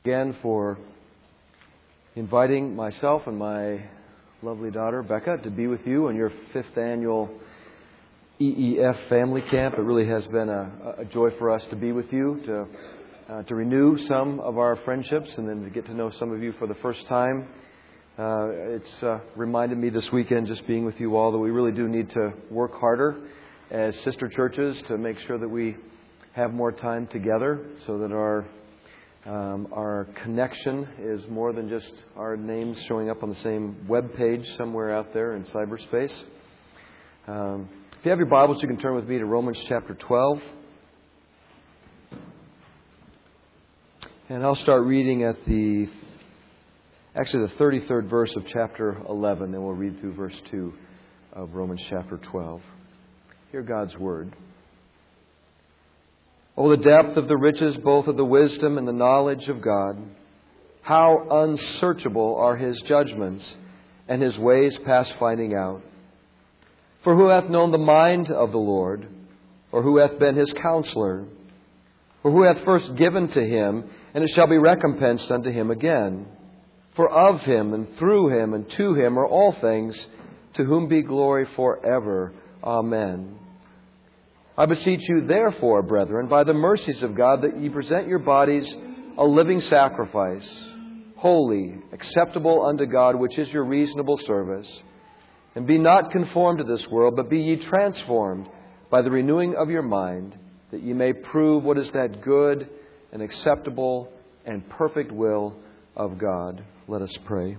Again for inviting myself and my lovely daughter Becca to be with you on your 5th annual EEF family camp. It really has been a joy for us to be with you, to renew some of our friendships and then to get to know some of you for the first time. It's reminded me this weekend, just being with you all, that we really do need to work harder as sister churches to make sure that we have more time together so that our connection is more than just our names showing up on the same web page somewhere out there in cyberspace. If you have your Bibles, you can turn with me to Romans chapter 12. And I'll start reading at the 33rd verse of chapter 11. Then we'll read through verse 2 of Romans chapter 12. Hear God's Word. Oh, the depth of the riches, both of the wisdom and the knowledge of God. How unsearchable are His judgments, and His ways past finding out. For who hath known the mind of the Lord? Or who hath been His counselor? Or who hath first given to Him, and it shall be recompensed unto Him again? For of Him, and through Him, and to Him are all things, to whom be glory forever. Amen. I beseech you, therefore, brethren, by the mercies of God, that ye present your bodies a living sacrifice, holy, acceptable unto God, which is your reasonable service. And be not conformed to this world, but be ye transformed by the renewing of your mind, that ye may prove what is that good and acceptable and perfect will of God. Let us pray.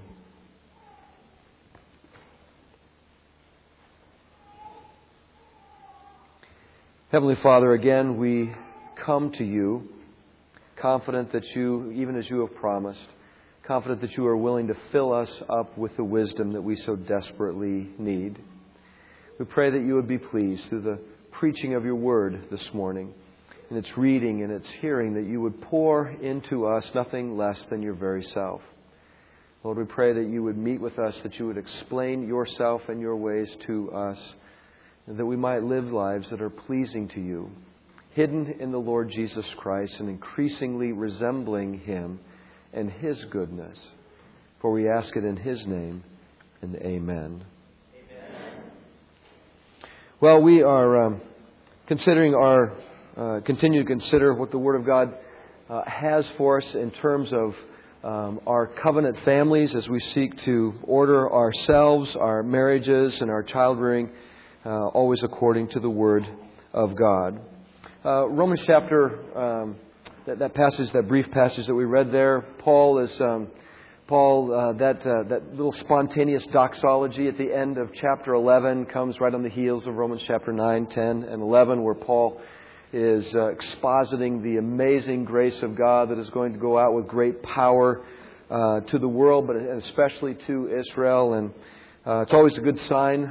Heavenly Father, again we come to you confident that you, even as you have promised, confident that you are willing to fill us up with the wisdom that we so desperately need. We pray that you would be pleased through the preaching of your word this morning, and its reading and its hearing, that you would pour into us nothing less than your very self. Lord, we pray that you would meet with us, that you would explain yourself and your ways to us, and that we might live lives that are pleasing to you, hidden in the Lord Jesus Christ and increasingly resembling Him and His goodness. For we ask it in His name, and amen. Amen. Well, we are continue to consider what the Word of God has for us in terms of our covenant families as we seek to order ourselves, our marriages, and our child rearing always according to the Word of God. Romans chapter, that passage, that brief passage that we read there, that little spontaneous doxology at the end of chapter 11 comes right on the heels of Romans chapter 9, 10, and 11, where Paul is expositing the amazing grace of God that is going to go out with great power to the world, but especially to Israel. And it's always a good sign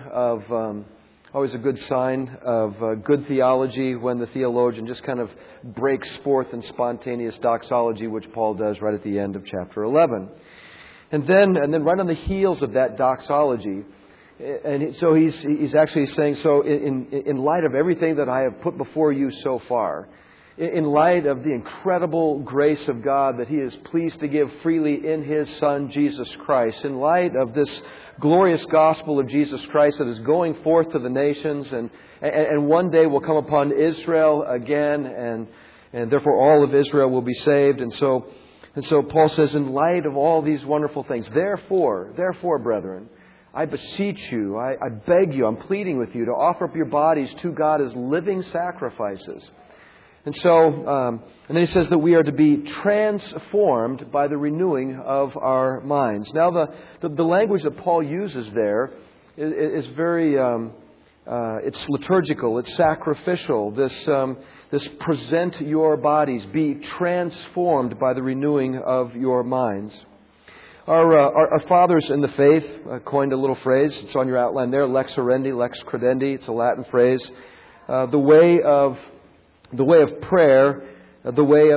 of good theology when the theologian just kind of breaks forth in spontaneous doxology, which Paul does right at the end of chapter 11. And then right on the heels of that doxology, so he's actually saying, so in light of everything that I have put before you so far, in light of the incredible grace of God that He is pleased to give freely in His Son, Jesus Christ, in light of this glorious gospel of Jesus Christ that is going forth to the nations and one day will come upon Israel again, and therefore all of Israel will be saved. And so Paul says, in light of all these wonderful things, therefore, brethren, I beseech you, I beg you, I'm pleading with you to offer up your bodies to God as living sacrifices. And so, and then he says that we are to be transformed by the renewing of our minds. Now, the language that Paul uses there is very, it's liturgical, it's sacrificial. This present your bodies, be transformed by the renewing of your minds. Our fathers in the faith coined a little phrase. It's on your outline there, lex oriendi, lex credendi. It's a Latin phrase. The way of prayer, the way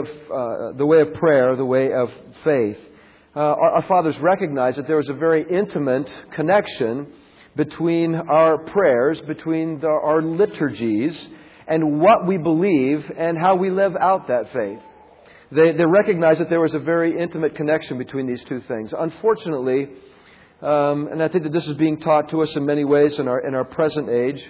of faith. Our fathers recognized that there was a very intimate connection between our prayers, between our liturgies, and what we believe and how we live out that faith. They recognized that there was a very intimate connection between these two things. Unfortunately, and I think that this is being taught to us in many ways in our present age,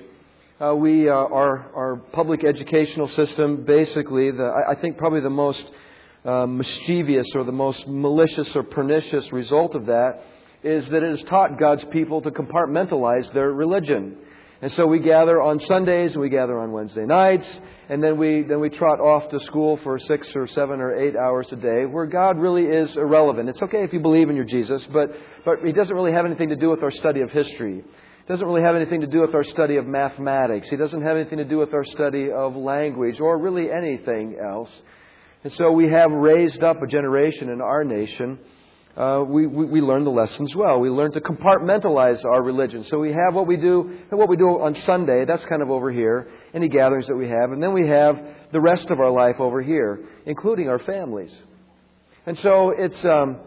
our public educational system, basically, I think probably the most mischievous or the most malicious or pernicious result of that is that it has taught God's people to compartmentalize their religion. And so we gather on Sundays, and we gather on Wednesday nights, and then we trot off to school for 6 or 7 or 8 hours a day, where God really is irrelevant. It's okay if you believe in your Jesus, but He doesn't really have anything to do with our study of history. It doesn't really have anything to do with our study of mathematics. He doesn't have anything to do with our study of language or really anything else. And so we have raised up a generation in our nation. We learn the lessons well. We learn to compartmentalize our religion. So we have what we do on Sunday. That's kind of over here. Any gatherings that we have. And then we have the rest of our life over here, including our families. And so it's,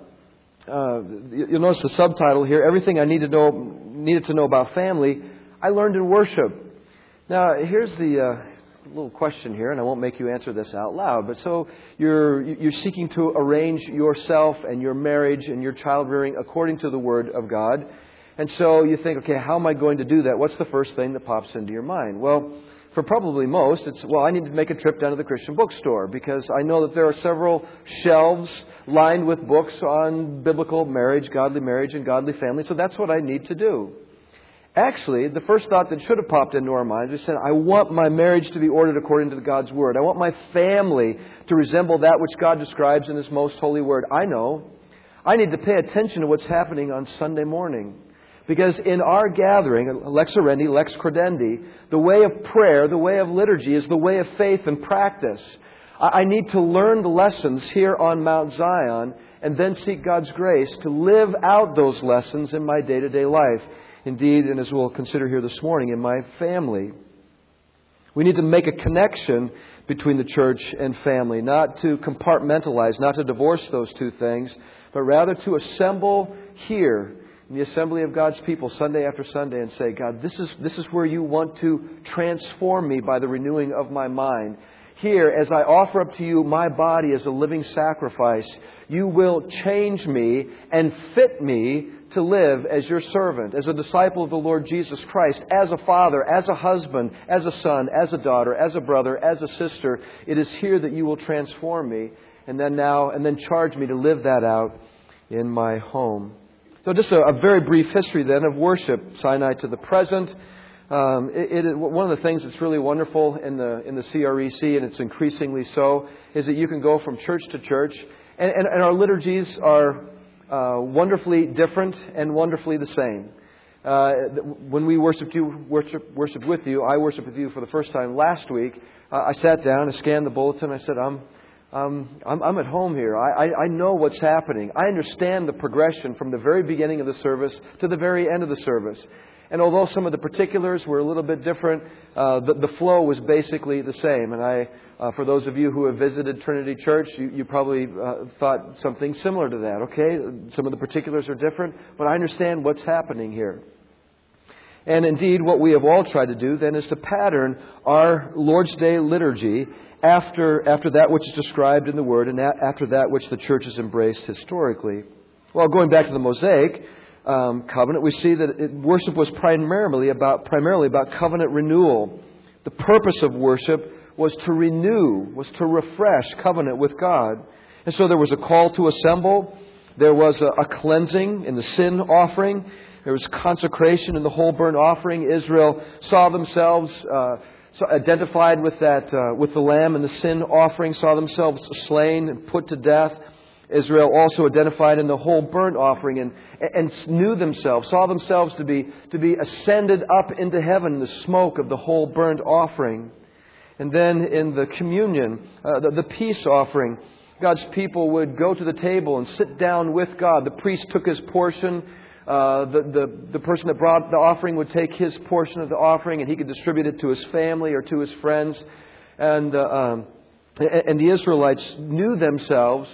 you'll notice the subtitle here, Everything I Needed to Know About Family, I Learned in Worship. Now, here's the little question here, and I won't make you answer this out loud. But so you're seeking to arrange yourself and your marriage and your child rearing according to the Word of God. And so you think, okay, how am I going to do that? What's the first thing that pops into your mind? Well, for probably most, it's, I need to make a trip down to the Christian bookstore because I know that there are several shelves lined with books on biblical marriage, and godly family. So that's what I need to do. Actually, the first thought that should have popped into our minds is saying, I want my marriage to be ordered according to God's Word. I want my family to resemble that which God describes in His most holy Word. I know. I need to pay attention to what's happening on Sunday morning. Because in our gathering, lex oriendi, lex credendi, the way of prayer, the way of liturgy is the way of faith and practice. I need to learn the lessons here on Mount Zion and then seek God's grace to live out those lessons in my day-to-day life. Indeed, and as we'll consider here this morning, in my family. We need to make a connection between the church and family, not to compartmentalize, not to divorce those two things, but rather to assemble here in the assembly of God's people Sunday after Sunday and say, God, this is where you want to transform me by the renewing of my mind. Here, as I offer up to you my body as a living sacrifice, you will change me and fit me to live as your servant, as a disciple of the Lord Jesus Christ, as a father, as a husband, as a son, as a daughter, as a brother, as a sister. It is here that you will transform me and then charge me to live that out in my home. So just a very brief history then of worship, Sinai to the present. One of the things that's really wonderful in the CREC, and it's increasingly so, is that you can go from church to church, and our liturgies are wonderfully different and wonderfully the same. When we worship with you, I worshiped with you for the first time last week. I sat down, I scanned the bulletin, I said, I'm at home here. I know what's happening. I understand the progression from the very beginning of the service to the very end of the service. And although some of the particulars were a little bit different, the flow was basically the same. And for those of you who have visited Trinity Church, you probably thought something similar to that. Okay, some of the particulars are different, but I understand what's happening here. And indeed, what we have all tried to do then is to pattern our Lord's Day liturgy after that which is described in the Word and after that which the Church has embraced historically. Well, going back to the Mosaic covenant, we see that worship was primarily about covenant renewal. The purpose of worship was to renew, was to refresh covenant with God. And so there was a call to assemble. There was a cleansing in the sin offering. There was consecration in the whole burnt offering. Israel saw themselves identified with the lamb and the sin offering, saw themselves slain and put to death. Israel also identified in the whole burnt offering and saw themselves to be ascended up into heaven, the smoke of the whole burnt offering. And then in the communion, the peace offering, God's people would go to the table and sit down with God. The priest took his portion. The person that brought the offering would take his portion of the offering and he could distribute it to his family or to his friends. And the Israelites knew themselves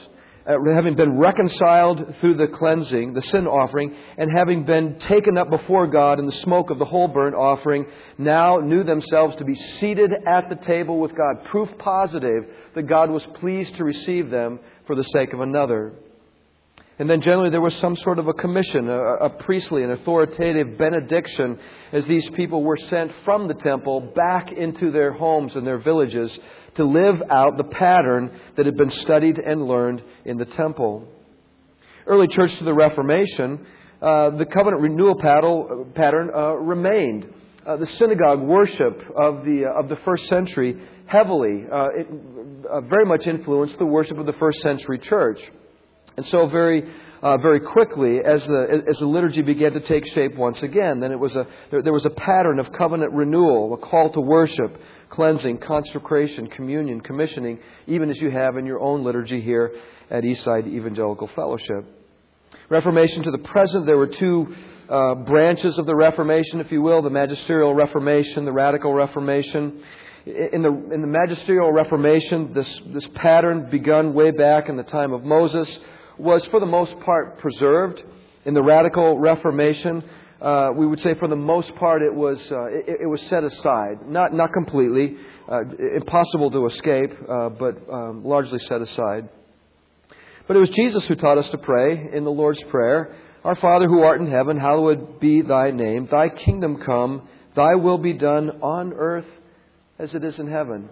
having been reconciled through the cleansing, the sin offering, and having been taken up before God in the smoke of the whole burnt offering, now knew themselves to be seated at the table with God. Proof positive that God was pleased to receive them for the sake of another. And then generally there was some sort of a commission, a priestly and authoritative benediction as these people were sent from the temple back into their homes and their villages to live out the pattern that had been studied and learned in the temple. Early church to the Reformation, the covenant renewal pattern remained. The synagogue worship of the first century heavily, very much influenced the worship of the first century church. And so very quickly, as the liturgy began to take shape once again, then there was a pattern of covenant renewal, a call to worship, cleansing, consecration, communion, commissioning, even as you have in your own liturgy here at Eastside Evangelical Fellowship. Reformation to the present, there were two branches of the Reformation, if you will, the Magisterial Reformation, the Radical Reformation. In the Magisterial Reformation, this pattern begun way back in the time of Moses was for the most part preserved. In the Radical Reformation, we would say for the most part it was set aside, not completely, impossible to escape, but largely set aside. But it was Jesus who taught us to pray in the Lord's Prayer, "Our Father who art in heaven, hallowed be thy name. Thy kingdom come, thy will be done on earth as it is in heaven."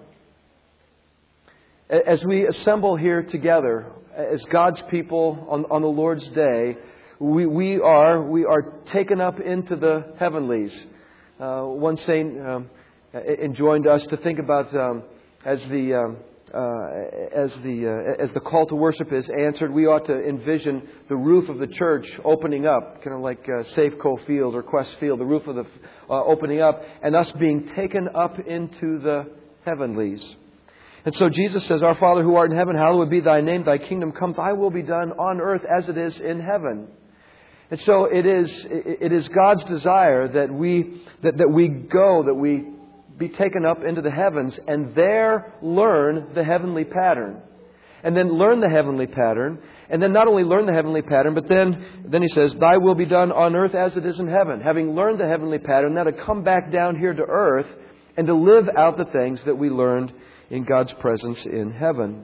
As we assemble here together as God's people on the Lord's Day, we are taken up into the heavenlies. One saint enjoined us to think about as the call to worship is answered, we ought to envision the roof of the church opening up, kind of like Safeco Field or Quest Field, the roof of the opening up, and us being taken up into the heavenlies. And so Jesus says, "Our Father who art in heaven, hallowed be thy name. Thy kingdom come. Thy will be done on earth as it is in heaven." And so it is God's desire that we be taken up into the heavens and there learn the heavenly pattern. And then learn the heavenly pattern. And then not only learn the heavenly pattern, but then he says, "Thy will be done on earth as it is in heaven." Having learned the heavenly pattern, now to come back down here to earth and to live out the things that we learned in God's presence in heaven.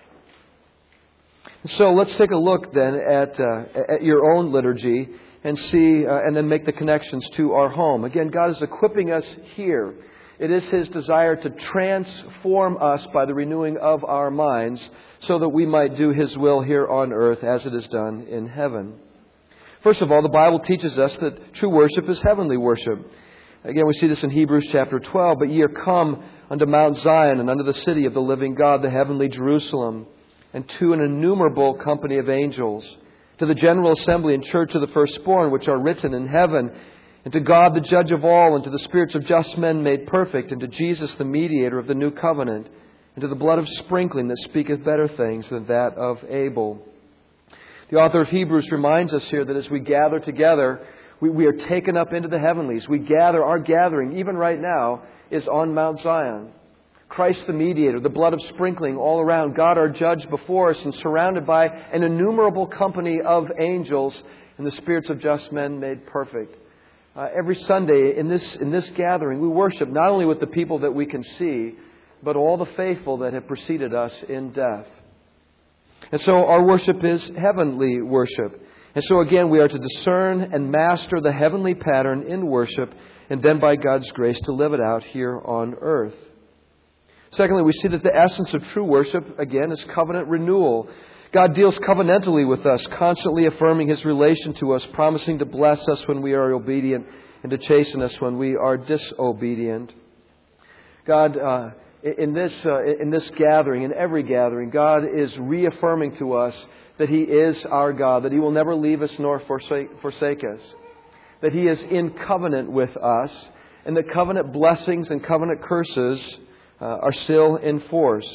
So let's take a look then at your own liturgy and see, and then make the connections to our home. Again, God is equipping us here. It is His desire to transform us by the renewing of our minds so that we might do His will here on earth as it is done in heaven. First of all, the Bible teaches us that true worship is heavenly worship. Again, we see this in Hebrews chapter 12. "But ye are come unto Mount Zion and unto the city of the living God, the heavenly Jerusalem, and to an innumerable company of angels, to the general assembly and church of the firstborn, which are written in heaven, and to God the judge of all, and to the spirits of just men made perfect, and to Jesus the mediator of the new covenant, and to the blood of sprinkling that speaketh better things than that of Abel." The author of Hebrews reminds us here that as we gather together, we are taken up into the heavenlies. We gather, our gathering, even right now, is on Mount Zion. Christ the mediator, the blood of sprinkling all around, God our judge before us, and surrounded by an innumerable company of angels, and the spirits of just men made perfect. Every Sunday in this gathering, we worship not only with the people that we can see, but all the faithful that have preceded us in death. And so our worship is heavenly worship. And so again, we are to discern and master the heavenly pattern in worship, and then by God's grace to live it out here on earth. Secondly, we see that the essence of true worship, again, is covenant renewal. God deals covenantally with us, constantly affirming His relation to us, promising to bless us when we are obedient and to chasten us when we are disobedient. God, in this gathering, in every gathering, God is reaffirming to us that He is our God, that He will never leave us nor forsake us, that He is in covenant with us, and that covenant blessings and covenant curses are still in force.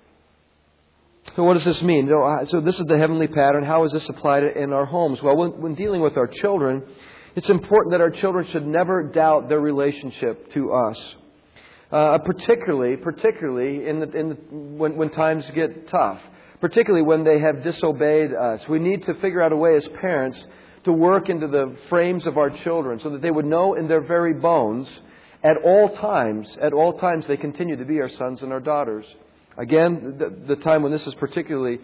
So what does this mean? So this is the heavenly pattern. How is this applied in our homes? Well, when dealing with our children, it's important that our children should never doubt their relationship to us. Particularly when times get tough. particularly when they have disobeyed us. We need to figure out a way as parents to work into the frames of our children so that they would know in their very bones at all times they continue to be our sons and our daughters. Again, the time when this is particularly,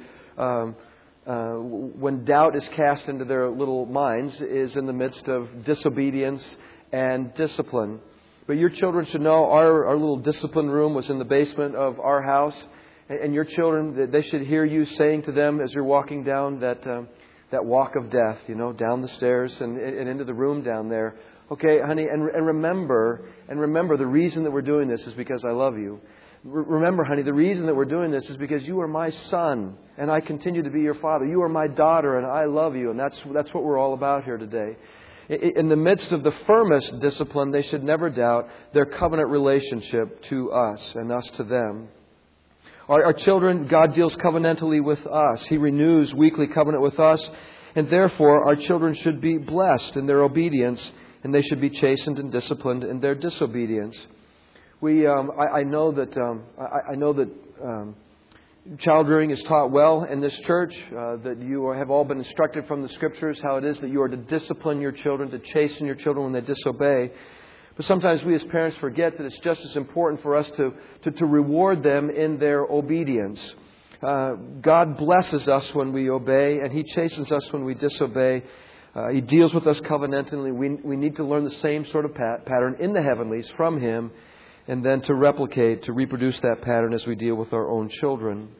when doubt is cast into their little minds is in the midst of disobedience and discipline. But your children should know our little discipline room was in the basement of our house. And your children, they should hear you saying to them as you're walking down that walk of death, down the stairs and into the room down there. Okay, honey, and remember the reason that we're doing this is because I love you. Remember, honey, the reason that we're doing this is because you are my son and I continue to be your father. You are my daughter and I love you. And that's what we're all about here today. In the midst of the firmest discipline, they should never doubt their covenant relationship to us and us to them. Our children, God deals covenantally with us. He renews weekly covenant with us. And therefore, our children should be blessed in their obedience and they should be chastened and disciplined in their disobedience. I know that child rearing is taught well in this church, that you have all been instructed from the Scriptures how it is that you are to discipline your children, to chasten your children when they disobey. But sometimes we as parents forget that it's just as important for us to reward them in their obedience. God blesses us when we obey, and He chastens us when we disobey. He deals with us covenantally. We need to learn the same sort of pattern in the heavenlies from Him, and then to replicate, to reproduce that pattern as we deal with our own children.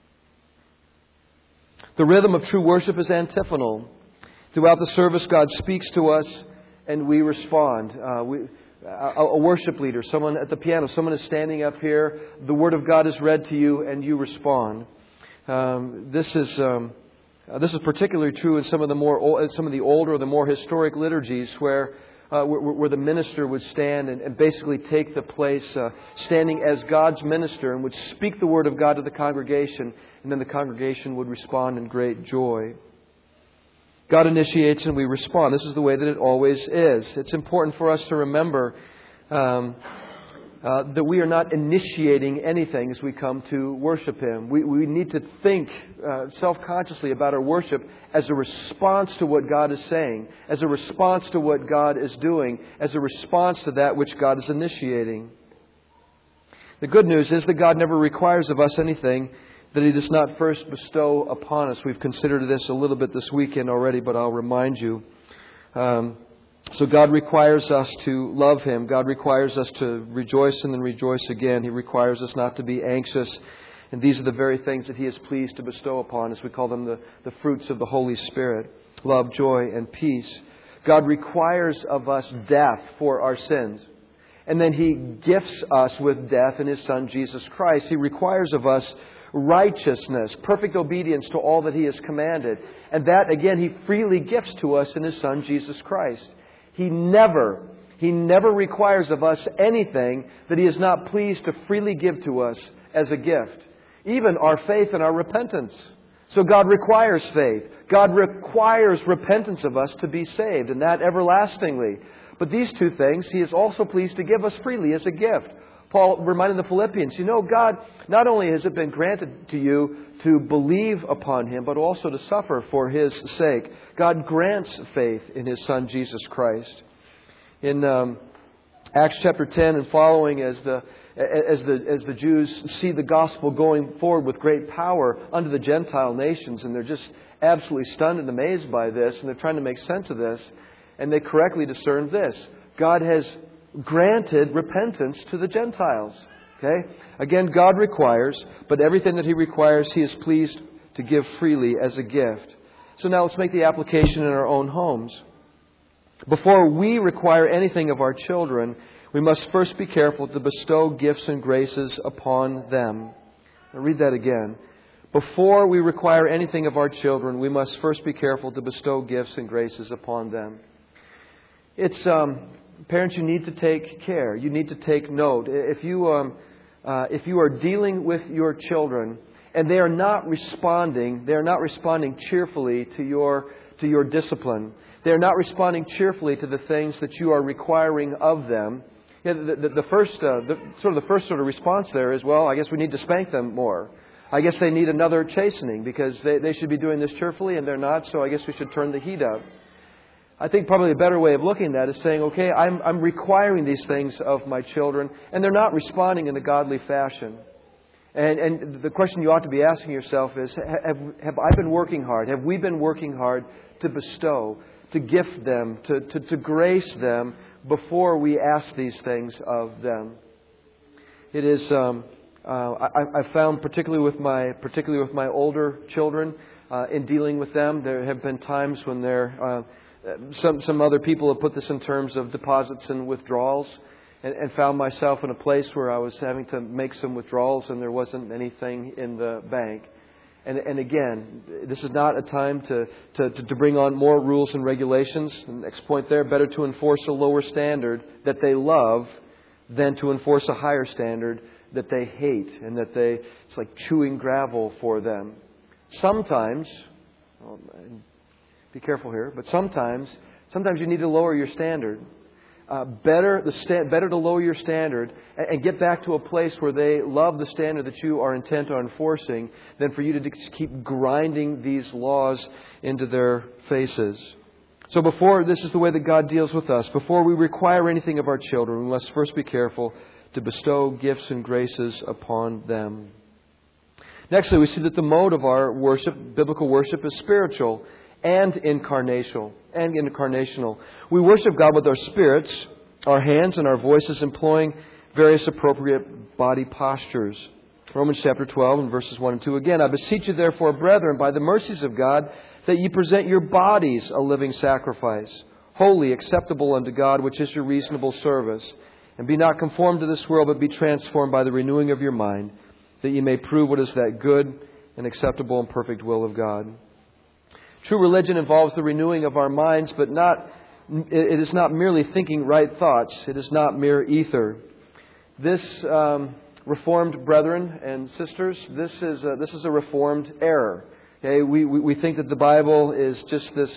The rhythm of true worship is antiphonal. Throughout the service, God speaks to us and we respond. A worship leader, someone at the piano, someone is standing up here, the Word of God is read to you and you respond. This is particularly true in some of the older, the more historic liturgies where the minister would stand and basically take the place, standing as God's minister, and would speak the Word of God to the congregation, and then the congregation would respond in great joy. God initiates and we respond. This is the way that it always is. It's important for us to remember that we are not initiating anything as we come to worship Him. We need to think self-consciously about our worship as a response to what God is saying, as a response to what God is doing, as a response to that which God is initiating. The good news is that God never requires of us anything that He does not first bestow upon us. We've considered this a little bit this weekend already, but I'll remind you. So God requires us to love Him. God requires us to rejoice and then rejoice again. He requires us not to be anxious. And these are the very things that He is pleased to bestow upon us. We call them the fruits of the Holy Spirit. Love, joy, and peace. God requires of us death for our sins. And then He gifts us with death in His Son, Jesus Christ. He requires of us righteousness, perfect obedience to all that He has commanded. And that, again, He freely gifts to us in His Son, Jesus Christ. He never requires of us anything that He is not pleased to freely give to us as a gift. Even our faith and our repentance. So God requires faith. God requires repentance of us to be saved, and that everlastingly. But these two things He is also pleased to give us freely as a gift. Paul reminded the Philippians, God, not only has it been granted to you to believe upon Him, but also to suffer for His sake. God grants faith in His Son, Jesus Christ. In Acts chapter 10 and following, as the Jews see the gospel going forward with great power unto the Gentile nations, and they're just absolutely stunned and amazed by this, and they're trying to make sense of this, and they correctly discern this. God has granted repentance to the Gentiles. Okay? Again, God requires, but everything that He requires, He is pleased to give freely as a gift. So now let's make the application in our own homes. Before we require anything of our children, we must first be careful to bestow gifts and graces upon them. I'll read that again. Before we require anything of our children, we must first be careful to bestow gifts and graces upon them. Parents, you need to take care. You need to take note. If you are dealing with your children and they are not responding cheerfully to your discipline. They are not responding cheerfully to the things that you are requiring of them. The first sort of response there is, well, I guess we need to spank them more. I guess they need another chastening because they should be doing this cheerfully and they're not, so I guess we should turn the heat up. I think probably a better way of looking at that is saying, okay, I'm requiring these things of my children, and they're not responding in a godly fashion. And the question you ought to be asking yourself is, have I been working hard? Have we been working hard to bestow, to gift them, to grace them before we ask these things of them? It is, I found particularly with my older children, in dealing with them, there have been times when they're some other people have put this in terms of deposits and withdrawals, and found myself in a place where I was having to make some withdrawals and there wasn't anything in the bank. And again, this is not a time to bring on more rules and regulations. The next point there, better to enforce a lower standard that they love than to enforce a higher standard that they hate and that it's like chewing gravel for them. Sometimes, be careful here, but sometimes you need to lower your standard. Better to lower your standard and get back to a place where they love the standard that you are intent on enforcing than for you to just keep grinding these laws into their faces. So this is the way that God deals with us. Before we require anything of our children, we must first be careful to bestow gifts and graces upon them. Nextly, we see that the mode of our worship, biblical worship, is spiritual and incarnational. We worship God with our spirits, our hands, and our voices, employing various appropriate body postures. Romans chapter 12 and verses 1 and 2. Again, I beseech you therefore, brethren, by the mercies of God, that ye present your bodies a living sacrifice, holy, acceptable unto God, which is your reasonable service. And be not conformed to this world, but be transformed by the renewing of your mind, that ye may prove what is that good and acceptable and perfect will of God. True religion involves the renewing of our minds, but it is not merely thinking right thoughts. It is not mere ether. This, Reformed brethren and sisters, this is a Reformed error. Okay, we think that the Bible is just this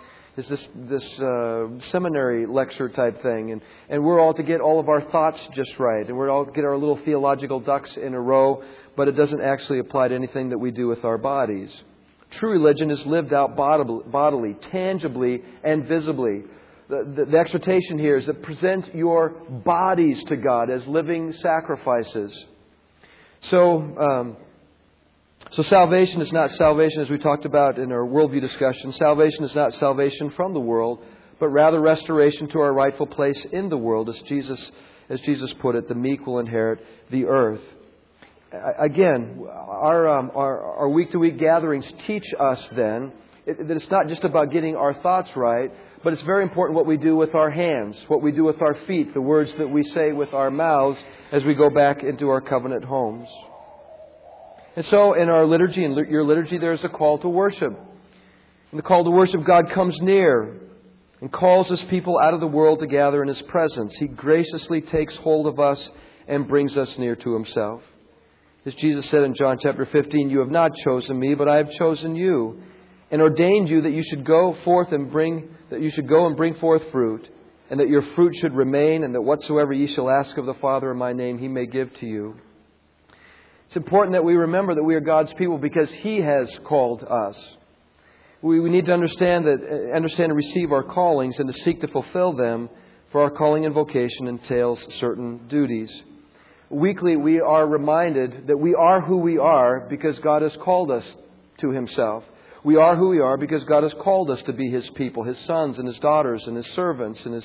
seminary lecture type thing, and we're all to get all of our thoughts just right, and we're all to get our little theological ducks in a row, but it doesn't actually apply to anything that we do with our bodies. True religion is lived out bodily, tangibly, and visibly. The exhortation here is that present your bodies to God as living sacrifices. So salvation is not salvation, as we talked about in our worldview discussion. Salvation is not salvation from the world, but rather restoration to our rightful place in the world. As Jesus put it, the meek will inherit the earth. Again, our week-to-week gatherings teach us then that it's not just about getting our thoughts right, but it's very important what we do with our hands, what we do with our feet, the words that we say with our mouths as we go back into our covenant homes. And so in our liturgy, in your liturgy, there's a call to worship. And the call to worship, God comes near and calls His people out of the world to gather in His presence. He graciously takes hold of us and brings us near to Himself. As Jesus said in John chapter 15, you have not chosen me, but I have chosen you, and ordained you that you should go and bring forth fruit, and that your fruit should remain, and that whatsoever ye shall ask of the Father in my name, He may give to you. It's important that we remember that we are God's people because He has called us. We need to understand and receive our callings and to seek to fulfill them, for our calling and vocation entails certain duties. Weekly, we are reminded that we are who we are because God has called us to Himself. We are who we are because God has called us to be His people, His sons and His daughters and His servants and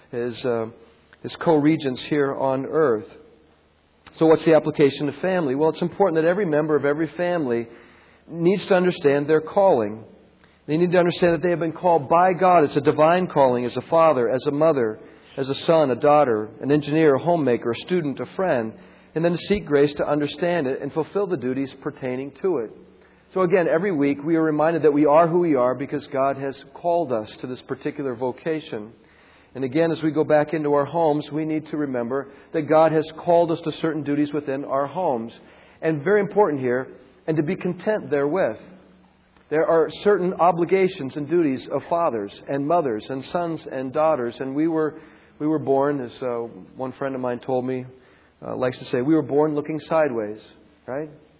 His co-regents here on earth. So what's the application to family? Well, it's important that every member of every family needs to understand their calling. They need to understand that they have been called by God. It's a divine calling as a father, as a mother, as a son, a daughter, an engineer, a homemaker, a student, a friend, and then to seek grace to understand it and fulfill the duties pertaining to it. So again, every week we are reminded that we are who we are because God has called us to this particular vocation. And again, as we go back into our homes, we need to remember that God has called us to certain duties within our homes. And very important here, and to be content therewith. There are certain obligations and duties of fathers and mothers and sons and daughters. And we were born, as one friend of mine told me, likes to say, we were born looking sideways, right?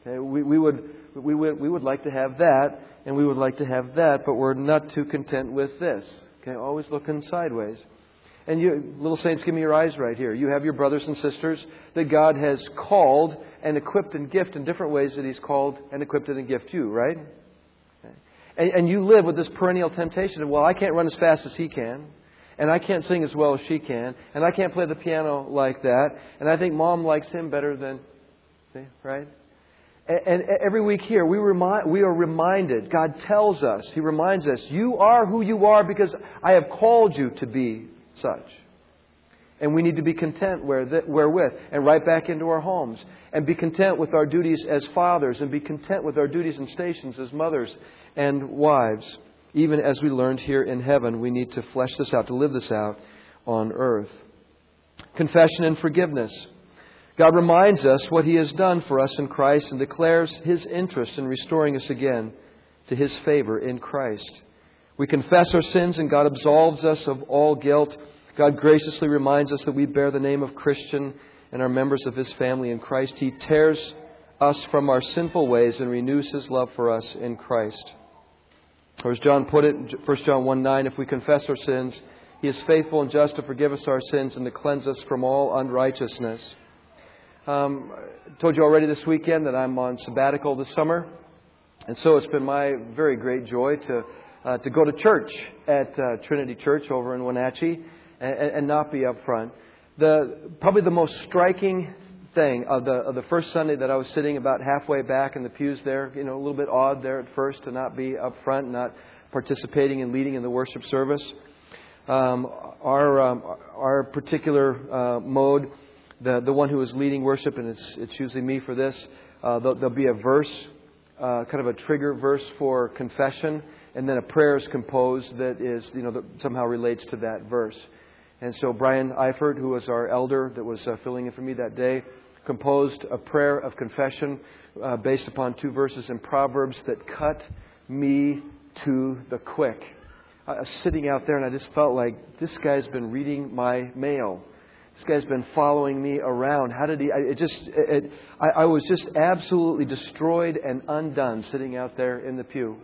Okay? We would like to have that, and we would like to have that, but we're not too content with this. Okay? Always looking sideways. And you, little saints, give me your eyes right here. You have your brothers and sisters that God has called and equipped and gifted in different ways that He's called and equipped and gifted you, right? Okay. And you live with this perennial temptation of, well, I can't run as fast as he can. And I can't sing as well as she can. And I can't play the piano like that. And I think Mom likes him better than... See, right? And every week here, we are reminded. God tells us, He reminds us, you are who you are because I have called you to be such. And we need to be content wherewith. And right back into our homes. And be content with our duties as fathers. And be content with our duties and stations as mothers and wives. Even as we learned here in heaven, we need to flesh this out, to live this out on earth. Confession and forgiveness. God reminds us what He has done for us in Christ and declares His interest in restoring us again to His favor in Christ. We confess our sins and God absolves us of all guilt. God graciously reminds us that we bear the name of Christian and are members of His family in Christ. He tears us from our sinful ways and renews His love for us in Christ. Or as John put it, 1 John 1:9, if we confess our sins, He is faithful and just to forgive us our sins and to cleanse us from all unrighteousness. I told you already this weekend that I'm on sabbatical this summer. And so it's been my very great joy to go to church at Trinity Church over in Wenatchee and not be up front. Probably the most striking thing of the first Sunday that I was sitting about halfway back in the pews there, a little bit odd there at first to not be up front, not participating and leading in the worship service. Our particular mode, the one who is leading worship, and it's usually me for this, there'll be a verse, kind of a trigger verse for confession, and then a prayer is composed that is, that somehow relates to that verse. And so Brian Eifert, who was our elder that was filling in for me that day, composed a prayer of confession based upon 2 verses in Proverbs that cut me to the quick. I was sitting out there and I just felt like this guy's been reading my mail. This guy's been following me around. How did he? I was just absolutely destroyed and undone sitting out there in the pew.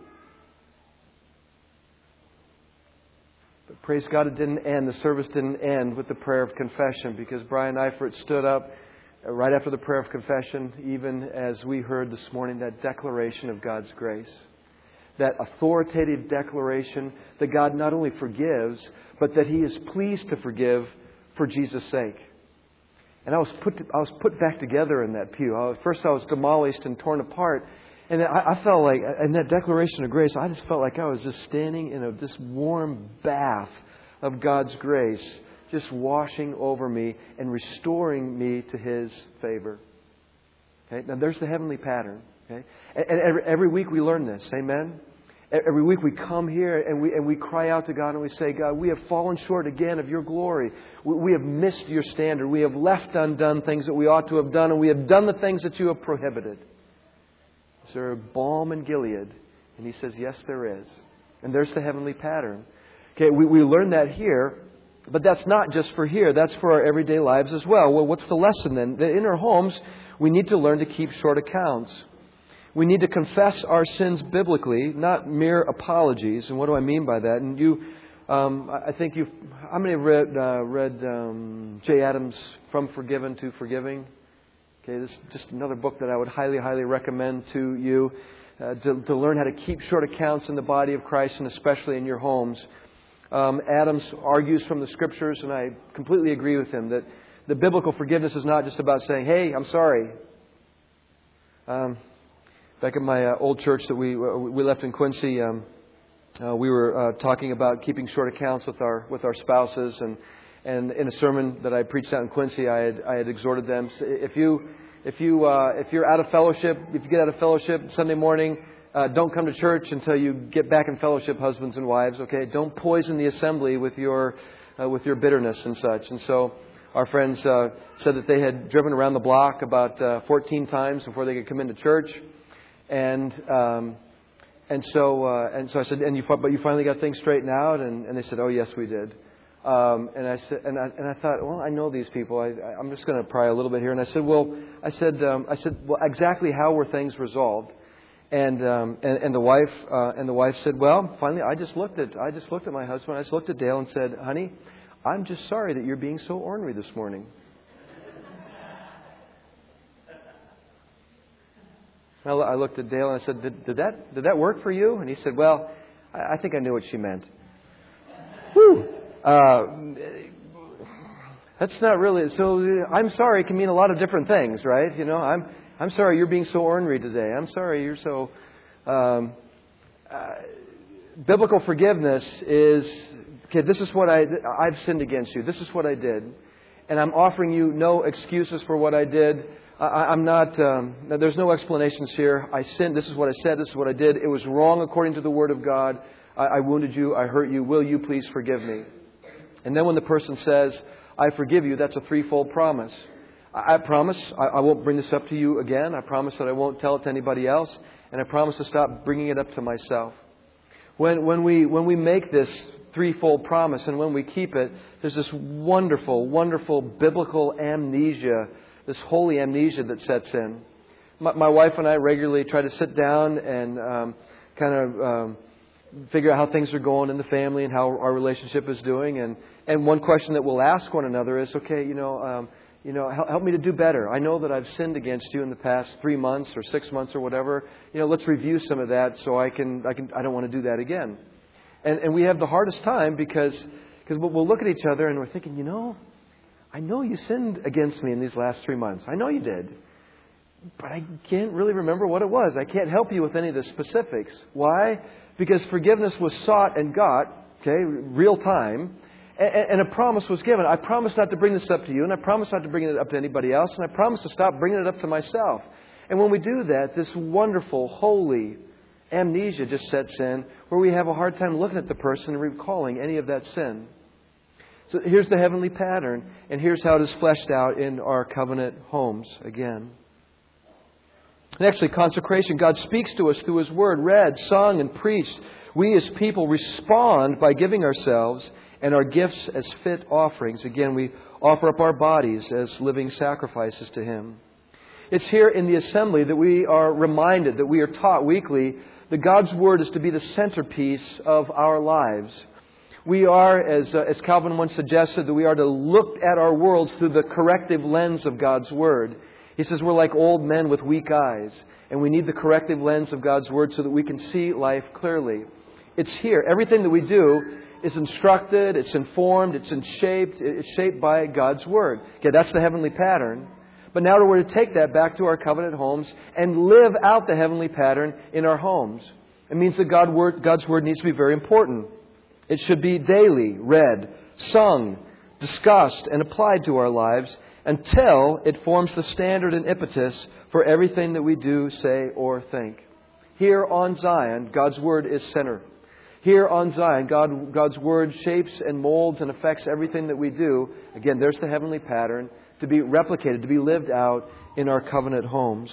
But praise God, it didn't end. The service didn't end with the prayer of confession because Brian Eifert stood up right after the prayer of confession, even as we heard this morning, that declaration of God's grace. That authoritative declaration that God not only forgives, but that He is pleased to forgive for Jesus' sake. And I was put back together in that pew. First I was demolished and torn apart. And I felt like, in that declaration of grace, I just felt like I was just standing in this warm bath of God's grace, just washing over me and restoring me to His favor. Okay? Now there's the heavenly pattern. Okay? And every week we learn this. Amen? Every week we come here and we cry out to God and we say, God, we have fallen short again of Your glory. We have missed Your standard. We have left undone things that we ought to have done, and we have done the things that You have prohibited. Is there a balm in Gilead? And He says, yes, there is. And there's the heavenly pattern. Okay, we learn that here, but that's not just for here. That's for our everyday lives as well. Well, what's the lesson then? That in our homes, we need to learn to keep short accounts. We need to confess our sins biblically, not mere apologies. And what do I mean by that? And I think how many have read Jay Adams' From Forgiven to Forgiving? Okay, this is just another book that I would highly, highly recommend to you to learn how to keep short accounts in the body of Christ and especially in your homes. Adams argues from the Scriptures, and I completely agree with him, that the biblical forgiveness is not just about saying, hey, I'm sorry. Back at my old church that we left in Quincy, we were talking about keeping short accounts with our spouses, and in a sermon that I preached out in Quincy, I had exhorted them: if you're out of fellowship, if you get out of fellowship Sunday morning, don't come to church until you get back in fellowship, husbands and wives. Okay, don't poison the assembly with your bitterness and such. And so our friends said that they had driven around the block about 14 times before they could come into church. And so I said, but you finally got things straightened out? And they said, oh yes, we did. And I said, and I thought, well, I know these people. I'm just going to pry a little bit here. And I said, well, exactly how were things resolved? And the wife said, well, finally, I just looked at my husband. I just looked at Dale and said, honey, I'm just sorry that you're being so ornery this morning. I looked at Dale and I said, did that work for you? And he said, well, I think I knew what she meant. Whew. That's not really, so I'm sorry can mean a lot of different things, right? You know, I'm sorry you're being so ornery today. I'm sorry you're so, biblical forgiveness is, okay, this is what I've sinned against you. This is what I did. And I'm offering you no excuses for what I did. I'm not, there's no explanations here. I sinned. This is what I said. This is what I did. It was wrong according to the Word of God. I wounded you. I hurt you. Will you please forgive me? And then when the person says, I forgive you, that's a threefold promise. I promise I won't bring this up to you again. I promise that I won't tell it to anybody else. And I promise to stop bringing it up to myself. When we make this threefold promise and when we keep it, there's this wonderful, wonderful biblical amnesia, this holy amnesia that sets in. My wife and I regularly try to sit down and figure out how things are going in the family and how our relationship is doing. And one question that we'll ask one another is, okay, help me to do better. I know that I've sinned against you in the past 3 months or 6 months or whatever. Let's review some of that so I don't want to do that again. And we have the hardest time because we'll look at each other and we're thinking, I know you sinned against me in these last 3 months. I know you did. But I can't really remember what it was. I can't help you with any of the specifics. Why? Because forgiveness was sought and got, real time. And a promise was given. I promise not to bring this up to you, and I promise not to bring it up to anybody else, and I promise to stop bringing it up to myself. And when we do that, this wonderful, holy amnesia just sets in, where we have a hard time looking at the person and recalling any of that sin. So here's the heavenly pattern, and here's how it is fleshed out in our covenant homes again. And actually, consecration. God speaks to us through His Word, read, sung, and preached. We as people respond by giving ourselves and our gifts as fit offerings. Again, we offer up our bodies as living sacrifices to Him. It's here in the assembly that we are reminded, that we are taught weekly, that God's Word is to be the centerpiece of our lives. We are, as Calvin once suggested, that we are to look at our worlds through the corrective lens of God's Word. He says we're like old men with weak eyes, and we need the corrective lens of God's Word so that we can see life clearly. It's here. Everything that we do is instructed, it's informed, it's shaped by God's Word. Okay, that's the heavenly pattern. But now we're to take that back to our covenant homes and live out the heavenly pattern in our homes. It means that God's Word needs to be very important. It should be daily read, sung, discussed, and applied to our lives until it forms the standard and impetus for everything that we do, say, or think. Here on Zion, God's Word is center. Here on Zion, God's Word shapes and molds and affects everything that we do. Again, there's the heavenly pattern to be replicated, to be lived out in our covenant homes.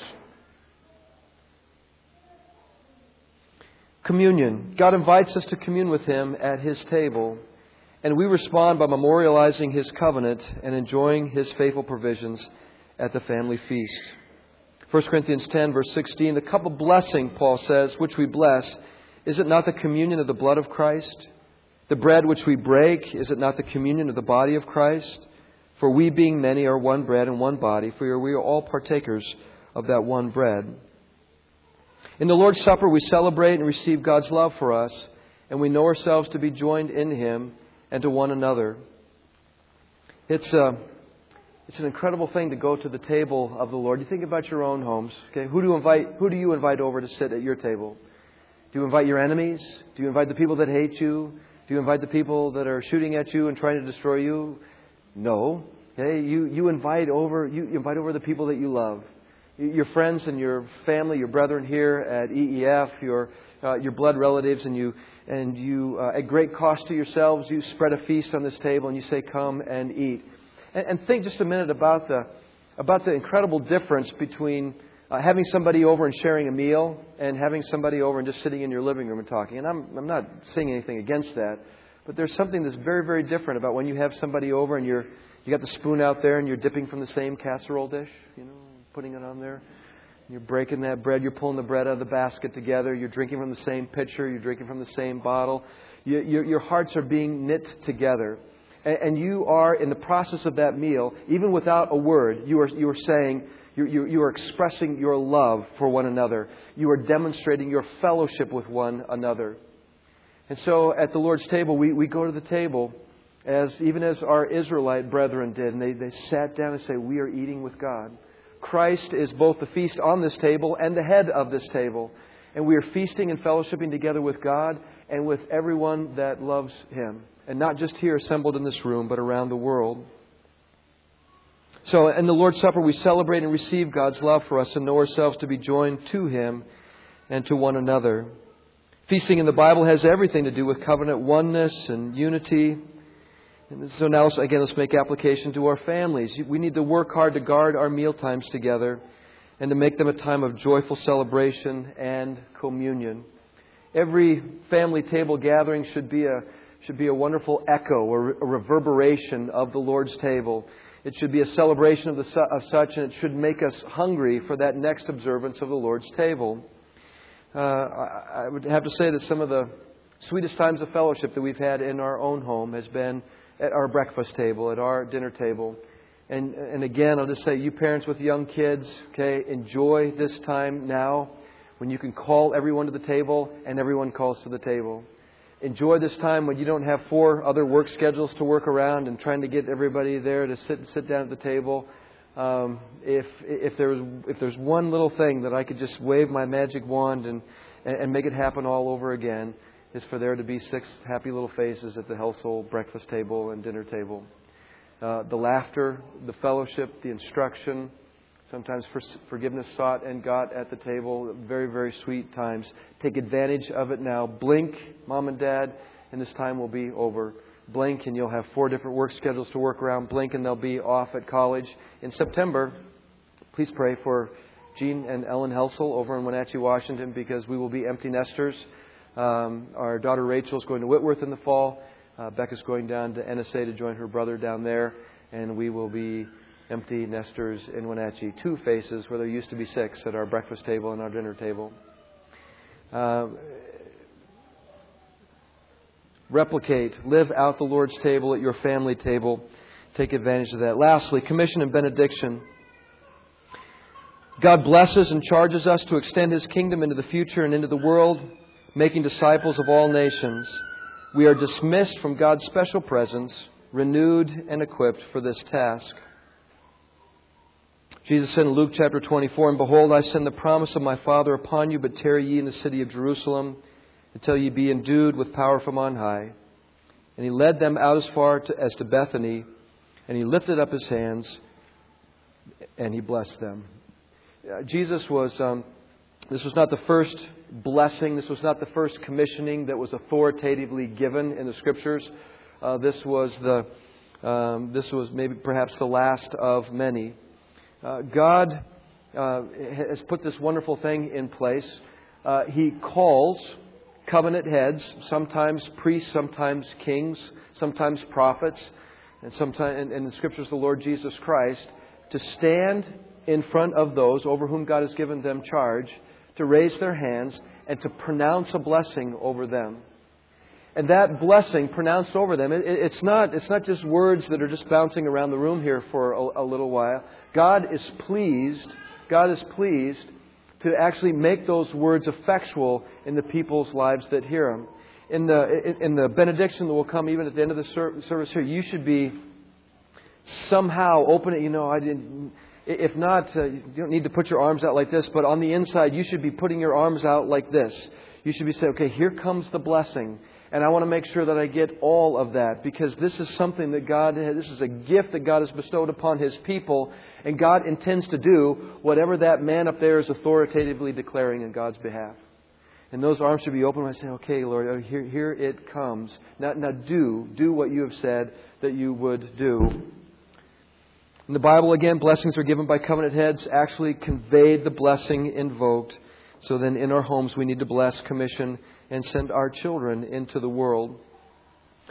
Communion. God invites us to commune with Him at His table. And we respond by memorializing His covenant and enjoying His faithful provisions at the family feast. 1 Corinthians 10, verse 16, the cup of blessing, Paul says, which we bless, is it not the communion of the blood of Christ? The bread which we break, is it not the communion of the body of Christ? For we, being many, are one bread and one body, for we are all partakers of that one bread. In the Lord's Supper, we celebrate and receive God's love for us, and we know ourselves to be joined in Him and to one another. It's an incredible thing to go to the table of the Lord. You think about your own homes. Okay, who do you invite over to sit at your table? Do you invite your enemies? Do you invite the people that hate you? Do you invite the people that are shooting at you and trying to destroy you? No. Okay, you invite over the people that you love. Your friends and your family, your brethren here at EEF, your blood relatives, and you at great cost to yourselves, you spread a feast on this table and you say, "Come and eat." And think just a minute about the incredible difference between having somebody over and sharing a meal and having somebody over and just sitting in your living room and talking. And I'm not saying anything against that, But there's something that's very, very different about when you have somebody over and you got the spoon out there and you're dipping from the same casserole dish, putting it on there. You're breaking that bread. You're pulling the bread out of the basket together. You're drinking from the same pitcher. You're drinking from the same bottle. Your hearts are being knit together. And you are, in the process of that meal, even without a word, you are saying, you are expressing your love for one another. You are demonstrating your fellowship with one another. And so at the Lord's table, we go to the table even as our Israelite brethren did. And they sat down and say, we are eating with God. Christ is both the feast on this table and the head of this table. And we are feasting and fellowshipping together with God and with everyone that loves Him. And not just here assembled in this room, but around the world. So in the Lord's Supper, we celebrate and receive God's love for us and know ourselves to be joined to Him and to one another. Feasting in the Bible has everything to do with covenant oneness and unity. And so now, again, let's make application to our families. We need to work hard to guard our meal times together and to make them a time of joyful celebration and communion. Every family table gathering should be a wonderful echo or a reverberation of the Lord's table. It should be a celebration of such, and it should make us hungry for that next observance of the Lord's table. I would have to say that some of the sweetest times of fellowship that we've had in our own home has been at our breakfast table, at our dinner table. And again, I'll just say, you parents with young kids, okay, enjoy this time now when you can call everyone to the table and everyone calls to the table. Enjoy this time when you don't have 4 other work schedules to work around and trying to get everybody there to sit down at the table. If there's one little thing that I could just wave my magic wand and make it happen all over again, is for there to be 6 happy little faces at the household breakfast table and dinner table. The laughter, the fellowship, the instruction, sometimes forgiveness sought and got at the table. Very, very sweet times. Take advantage of it now. Blink, Mom and Dad, and this time will be over. Blink and you'll have 4 different work schedules to work around. Blink and they'll be off at college. In September, please pray for Gene and Ellen Helsel over in Wenatchee, Washington, because we will be empty nesters. Our daughter Rachel is going to Whitworth in the fall. Becca's going down to NSA to join her brother down there. And we will be empty nesters in Wenatchee. 2 faces where there used to be 6 at our breakfast table and our dinner table. Replicate, live out the Lord's table at your family table. Take advantage of that. Lastly, commission and benediction. God blesses and charges us to extend His kingdom into the future and into the world, making disciples of all nations. We are dismissed from God's special presence, renewed and equipped for this task. Jesus said in Luke chapter 24, and behold, I send the promise of my Father upon you, but tarry ye in the city of Jerusalem until ye be endued with power from on high. And He led them out as far as to Bethany, and He lifted up His hands, and He blessed them. Jesus was... This was not the first blessing. This was not the first commissioning that was authoritatively given in the Scriptures. This was maybe perhaps the last of many. God has put this wonderful thing in place. He calls covenant heads, sometimes priests, sometimes kings, sometimes prophets, and sometimes in the Scriptures the Lord Jesus Christ, to stand in front of those over whom God has given them charge, to raise their hands and to pronounce a blessing over them. And that blessing pronounced over them, it's not just words that are just bouncing around the room here for a little while. God is pleased to actually make those words effectual in the people's lives that hear them. In the benediction that will come even at the end of the service here, you should be somehow open it. If not, you don't need to put your arms out like this, but on the inside, you should be putting your arms out like this. You should be saying, okay, here comes the blessing. And I want to make sure that I get all of that, because this is something that this is a gift that God has bestowed upon His people. And God intends to do whatever that man up there is authoritatively declaring in God's behalf. And those arms should be open when I say, okay, Lord, here it comes. Now do what you have said that you would do. In the Bible, again, blessings are given by covenant heads, actually conveyed the blessing invoked. So then in our homes, we need to bless, commission, and send our children into the world.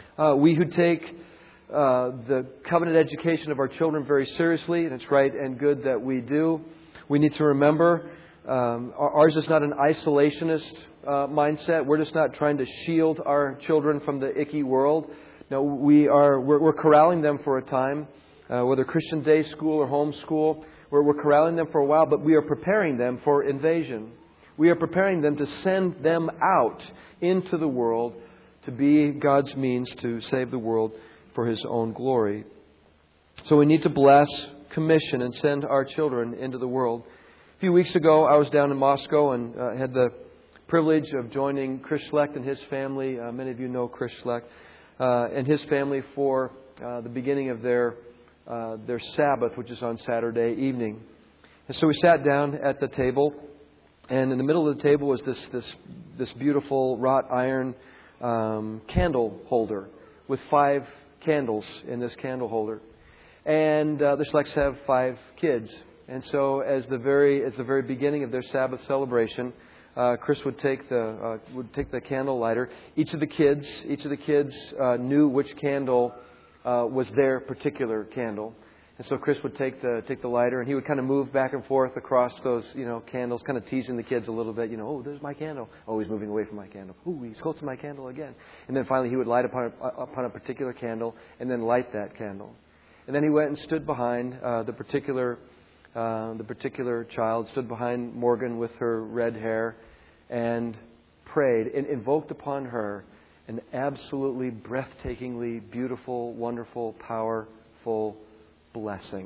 We who take the covenant education of our children very seriously, and it's right and good that we do, we need to remember ours is not an isolationist mindset. We're just not trying to shield our children from the icky world. No, we're corralling them for a time, whether Christian day school or home school. We're corralling them for a while, but we are preparing them for invasion. We are preparing them to send them out into the world to be God's means to save the world for His own glory. So we need to bless, commission, and send our children into the world. A few weeks ago, I was down in Moscow and had the privilege of joining Chris Schlecht and his family. Many of you know Chris Schlecht and his family for the beginning of their Sabbath, which is on Saturday evening. And so we sat down at the table, and in the middle of the table was this beautiful wrought iron candle holder with 5 candles in this candle holder. And the Schlechts have 5 kids. And so as the very beginning of their Sabbath celebration, Chris would take the candle lighter. Each of the kids knew which candle was their particular candle. And so Chris would take the lighter, and he would kind of move back and forth across those candles, kind of teasing the kids a little bit. Oh, there's my candle. Oh, he's moving away from my candle. Ooh, he's close to my candle again. And then finally he would light upon a particular candle, and then light that candle. And then he went and stood behind the particular child, stood behind Morgan with her red hair, and prayed and invoked upon her an absolutely breathtakingly beautiful, wonderful, powerful blessing.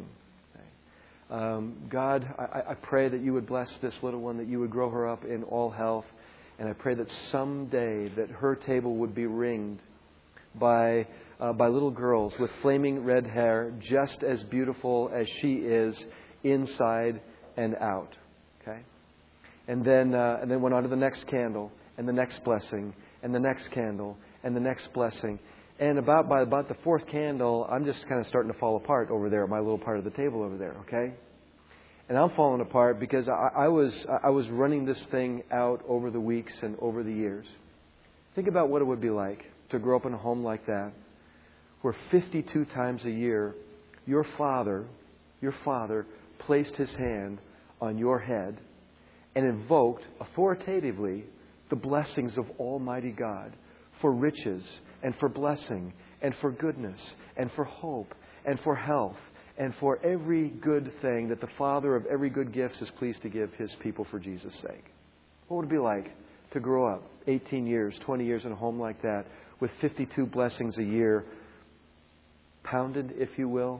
God, I pray that you would bless this little one, that you would grow her up in all health, and I pray that someday that her table would be ringed by little girls with flaming red hair, just as beautiful as she is inside and out. Okay, and then went on to the next candle, and the next blessing, and the next candle, and the next blessing. And by about the 4th candle, I'm just kind of starting to fall apart over there at my little part of the table over there, okay? And I'm falling apart because I was running this thing out over the weeks and over the years. Think about what it would be like to grow up in a home like that, where 52 times a year, your father placed his hand on your head and invoked authoritatively the blessings of Almighty God for riches and for blessing and for goodness and for hope and for health and for every good thing that the Father of every good gift is pleased to give His people for Jesus' sake. What would it be like to grow up 18 years, 20 years in a home like that with 52 blessings a year pounded, if you will,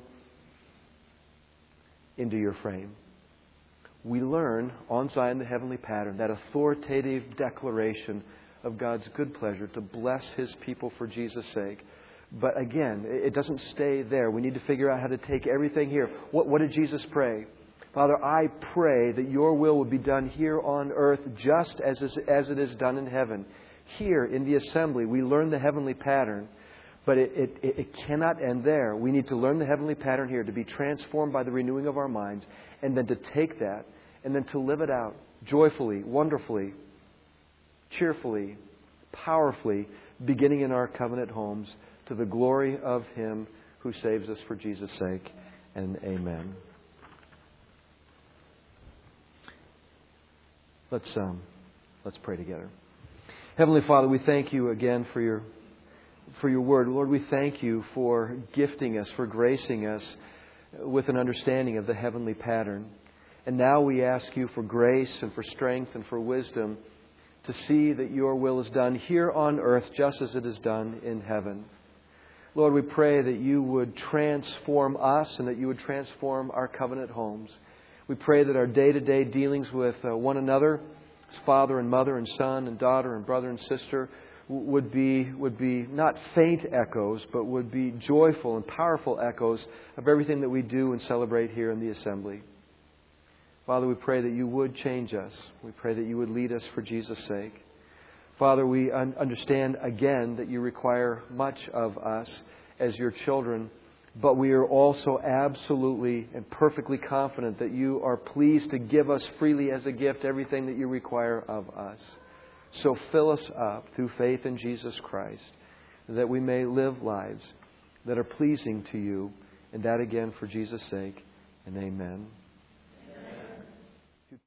into your frame? We learn on Zion the Heavenly Pattern, that authoritative declaration of God's good pleasure to bless His people for Jesus' sake. But again, it doesn't stay there. We need to figure out how to take everything here. What did Jesus pray? Father, I pray that your will would be done here on earth just as it is done in heaven. Here in the assembly, we learn the heavenly pattern, but it cannot end there. We need to learn the heavenly pattern here, to be transformed by the renewing of our minds, and then to take that and then to live it out joyfully, wonderfully, cheerfully, powerfully, beginning in our covenant homes, to the glory of Him who saves us for Jesus' sake. And amen. Let's pray together. Heavenly Father, we thank you again for your word. Lord, we thank you for gifting us, for gracing us with an understanding of the heavenly pattern. And now we ask you for grace and for strength and for wisdom to see that your will is done here on earth just as it is done in heaven. Lord, we pray that you would transform us and that you would transform our covenant homes. We pray that our day-to-day dealings with one another, as father and mother and son and daughter and brother and sister, would be not faint echoes, but would be joyful and powerful echoes of everything that we do and celebrate here in the assembly. Father, we pray that you would change us. We pray that you would lead us for Jesus' sake. Father, we understand again that you require much of us as your children, but we are also absolutely and perfectly confident that you are pleased to give us freely as a gift everything that you require of us. So fill us up through faith in Jesus Christ, that we may live lives that are pleasing to You, and that again for Jesus' sake. And amen.